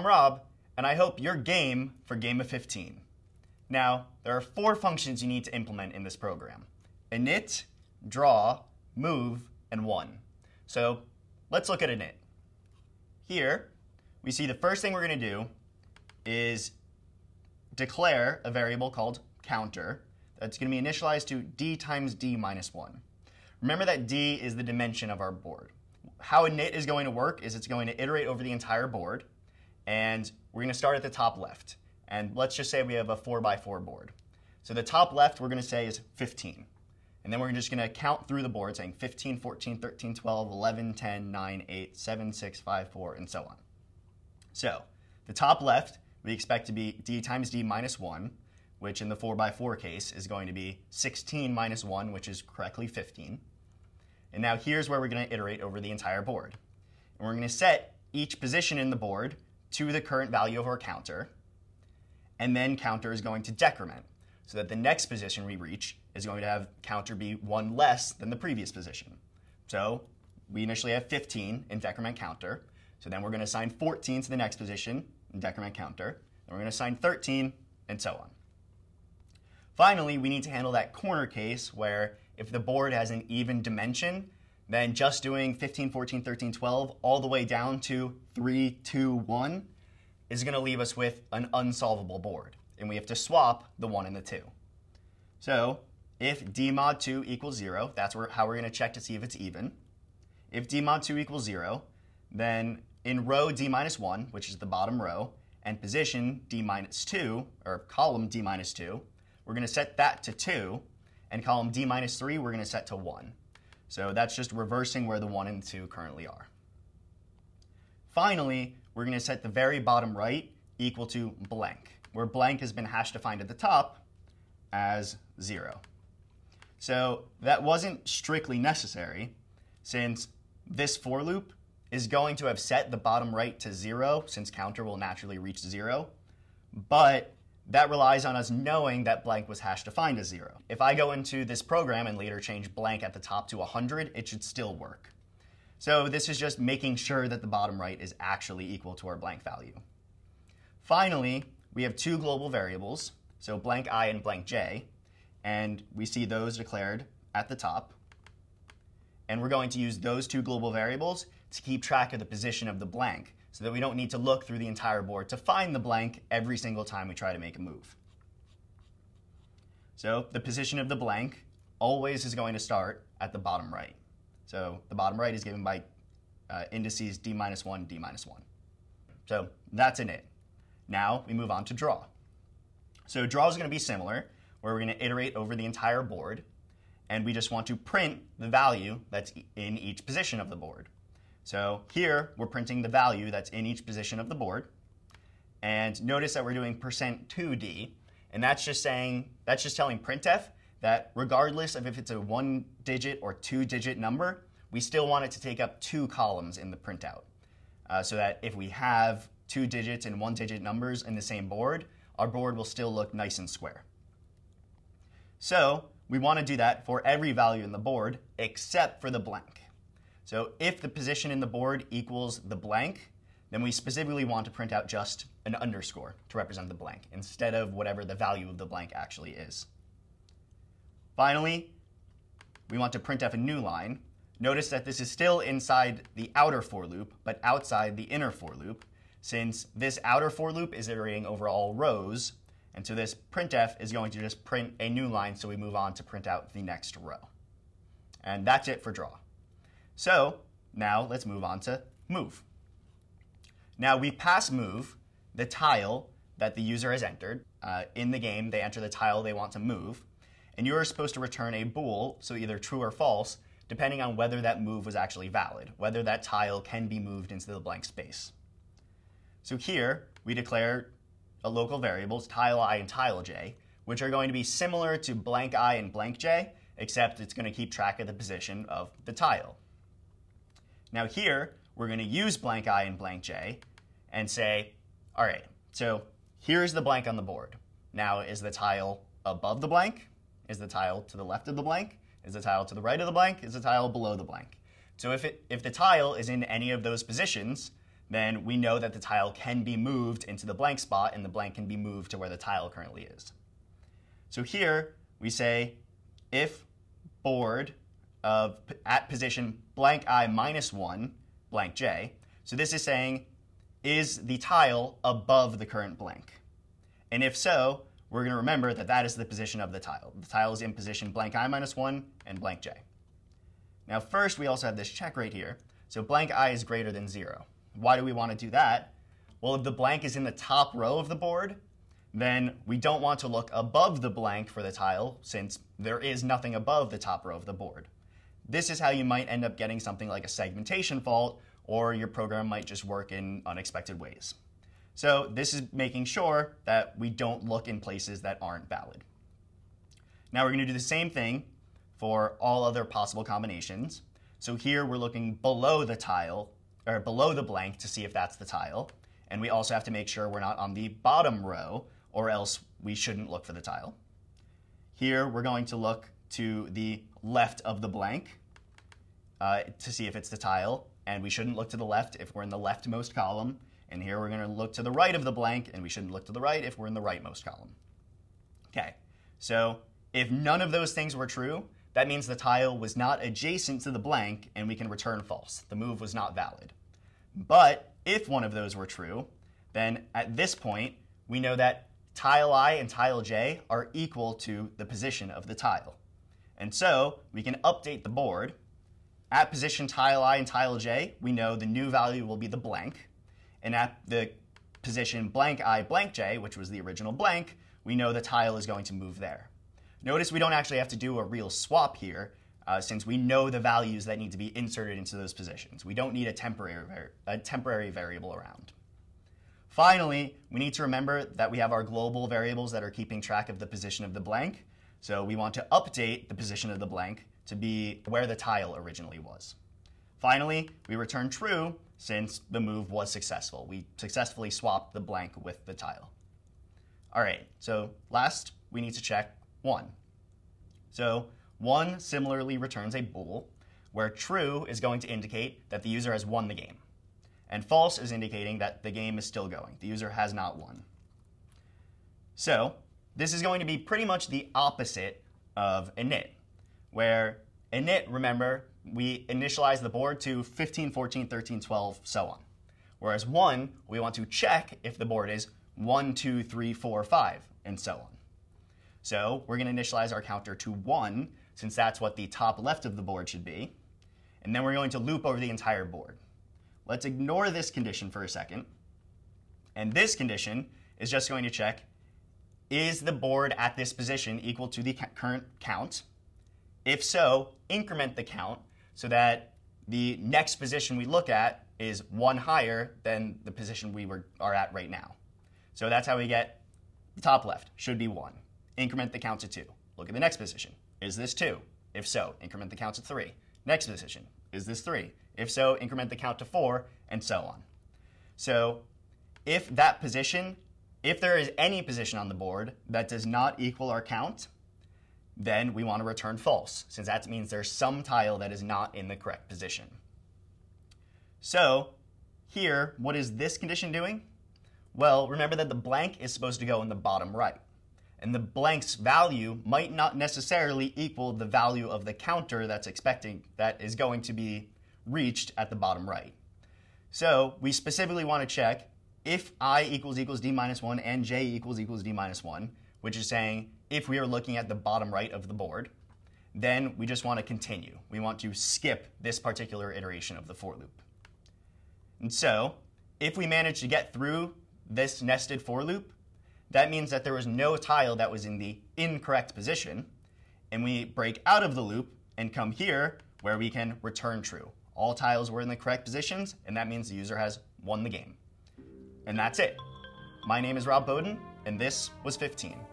I'm Rob, and I hope you're game for Game of 15. Now, there are 4 functions you need to implement in this program: init, draw, move, and one. So let's look at init. Here, we see the first thing we're going to do is declare a variable called counter that's going to be initialized to d times d minus 1. Remember that d is the dimension of our board. How init is going to work is it's going to iterate over the entire board, and we're going to start at the top left. And let's just say we have a 4x4 board. So the top left we're going to say is 15. And then we're just going to count through the board saying 15, 14, 13, 12, 11, 10, 9, 8, 7, 6, 5, 4, and so on. So the top left we expect to be d times d minus 1, which in the 4x4 case is going to be 16 minus 1, which is correctly 15. And now here's where we're going to iterate over the entire board. And we're going to set each position in the board to the current value of our counter. And then counter is going to decrement, so that the next position we reach is going to have counter be 1 less than the previous position. So we initially have 15 in decrement counter. So then we're going to assign 14 to the next position in decrement counter. Then we're going to assign 13, and so on. Finally, we need to handle that corner case where if the board has an even dimension, then just doing 15, 14, 13, 12 all the way down to 3, 2, 1 is going to leave us with an unsolvable board. And we have to swap the 1 and the 2. So if d mod 2 equals 0, that's how we're going to check to see if it's even. If d mod 2 equals 0, then in row d minus 1, which is the bottom row, and position d minus 2, or column d minus 2, we're going to set that to 2. And column d minus 3, we're going to set to 1. So that's just reversing where the 1 and 2 currently are. Finally, we're going to set the very bottom right equal to blank, where blank has been hash defined at the top as 0. So that wasn't strictly necessary, since this for loop is going to have set the bottom right to 0, since counter will naturally reach 0. But that relies on us knowing that blank was hash defined as 0. If I go into this program and later change blank at the top to 100, it should still work. So this is just making sure that the bottom right is actually equal to our blank value. Finally, we have 2 global variables, so blank I and blank j, and we see those declared at the top. And we're going to use those 2 global variables to keep track of the position of the blank, so that we don't need to look through the entire board to find the blank every single time we try to make a move. So the position of the blank always is going to start at the bottom right. So the bottom right is given by indices d minus 1, d minus 1. So that's init. Now we move on to draw. So draw is going to be similar, where we're going to iterate over the entire board, and we just want to print the value that's in each position of the board. So here, we're printing the value that's in each position of the board. And notice that we're doing %2d, and that's just telling printf that regardless of if it's a 1-digit or 2-digit number, we still want it to take up 2 columns in the printout. So that if we have 2 digits and 1-digit numbers in the same board, our board will still look nice and square. So we want to do that for every value in the board except for the blank. So if the position in the board equals the blank, then we specifically want to print out just an underscore to represent the blank, instead of whatever the value of the blank actually is. Finally, we want to printf a new line. Notice that this is still inside the outer for loop, but outside the inner for loop, since this outer for loop is iterating over all rows, and so this printf is going to just print a new line, so we move on to print out the next row. And that's it for draw. So now let's move on to move. Now we pass move the tile that the user has entered. In the game, they enter the tile they want to move, and you're supposed to return a bool, so either true or false, depending on whether that move was actually valid, whether that tile can be moved into the blank space. So here, we declare a local variables, tile I and tile j, which are going to be similar to blank I and blank j, except it's going to keep track of the position of the tile. Now here, we're going to use blank I and blank j and say, all right, so here's the blank on the board. Now, is the tile above the blank? Is the tile to the left of the blank? Is the tile to the right of the blank? Is the tile below the blank? So if the tile is in any of those positions, then we know that the tile can be moved into the blank spot and the blank can be moved to where the tile currently is. So here we say if board at position blank I minus 1 blank j, so this is saying is the tile above the current blank? And if so, we're going to remember that that is the position of the tile. The tile is in position blank I minus 1 and blank j. Now first we also have this check right here. So blank I is greater than 0. Why do we want to do that? Well, if the blank is in the top row of the board, then we don't want to look above the blank for the tile since there is nothing above the top row of the board. This is how you might end up getting something like a segmentation fault, or your program might just work in unexpected ways. So this is making sure that we don't look in places that aren't valid. Now we're going to do the same thing for all other possible combinations. So here we're looking below the tile, or below the blank to see if that's the tile. And we also have to make sure we're not on the bottom row, or else we shouldn't look for the tile. Here we're going to look to the left of the blank to see if it's the tile. And we shouldn't look to the left if we're in the leftmost column. And here we're going to look to the right of the blank, and we shouldn't look to the right if we're in the rightmost column. Okay, so if none of those things were true, that means the tile was not adjacent to the blank, and we can return false. The move was not valid. But if one of those were true, then at this point, we know that tile I and tile j are equal to the position of the tile. And so we can update the board. At position tile I and tile j, we know the new value will be the blank. And at the position blank I blank j, which was the original blank, we know the tile is going to move there. Notice we don't actually have to do a real swap here, since we know the values that need to be inserted into those positions. We don't need a temporary variable around. Finally, we need to remember that we have our global variables that are keeping track of the position of the blank. So we want to update the position of the blank to be where the tile originally was. Finally, we return true since the move was successful. We successfully swapped the blank with the tile. All right, so last we need to check 1. So 1 similarly returns a bool, where true is going to indicate that the user has won the game, and false is indicating that the game is still going. The user has not won. So this is going to be pretty much the opposite of init, where init, remember, we initialize the board to 15, 14, 13, 12, so on. Whereas 1, we want to check if the board is 1, 2, 3, 4, 5, and so on. So we're going to initialize our counter to 1, since that's what the top left of the board should be. And then we're going to loop over the entire board. Let's ignore this condition for a second. And this condition is just going to check, is the board at this position equal to the current count? If so, increment the count so that the next position we look at is 1 higher than the position we are at right now. So that's how we get the top left should be 1. Increment the count to 2. Look at the next position. Is this 2? If so, increment the count to 3. Next position. Is this 3? If so, increment the count to 4, and so on. So if that position, if there is any position on the board that does not equal our count, then we want to return false, since that means there's some tile that is not in the correct position. So here, what is this condition doing? Well, remember that the blank is supposed to go in the bottom right. And the blank's value might not necessarily equal the value of the counter that is going to be reached at the bottom right. So we specifically want to check if I equals d minus 1 and j equals d minus 1, which is saying if we are looking at the bottom right of the board, then we just want to continue. We want to skip this particular iteration of the for loop. And so if we manage to get through this nested for loop, that means that there was no tile that was in the incorrect position, and we break out of the loop and come here where we can return true. All tiles were in the correct positions, and that means the user has won the game. And that's it. My name is Rob Bowden, and this was 15.